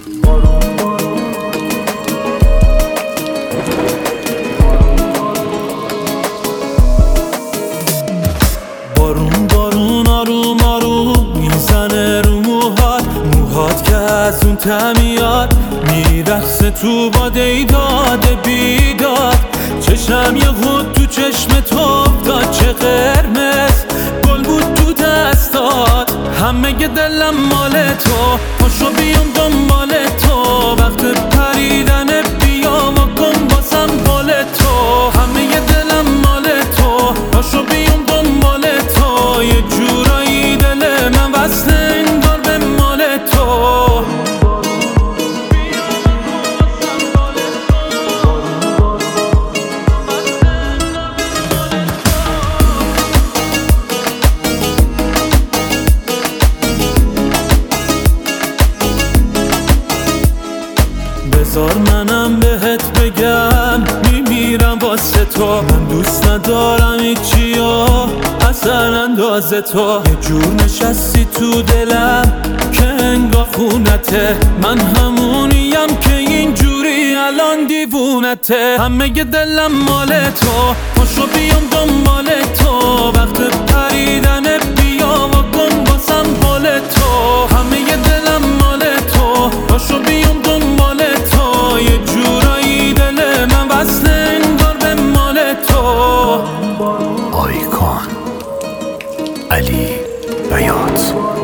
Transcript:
بارون بارون آروم آروم میزنه رو موهات که از اون تمیاد میرقصه تو باده داد بیداد. چشم یه خود تو چشم تو افتاد، چه قرمز گل بود تو دستات. همه دلم مال تو، پاشو بیام دنبال تو. وقت پریدن بیا و کن باسم بال تو. همه دلم مال تو، پاشو بیام دنبال تو. یه جورایی دل من وصل انگار به مال تو. بذار منم بهت بگم میمیرم واسه تو. من دوست ندارم هیچیو اصلا اندازه تو. یه جور نشستی تو دلم که انگار خونته. من همونیم که اینجوری الان دیوونته. همه دلم مال تو، پاشو بیام دنبال تو. وقت پریدن بیا و کن باسم بال تو. همه دلم مال تو، پاشو بیام دنبال تو. یه جورایی دل من وصل انگار به مال تو. آیکان علی بیات.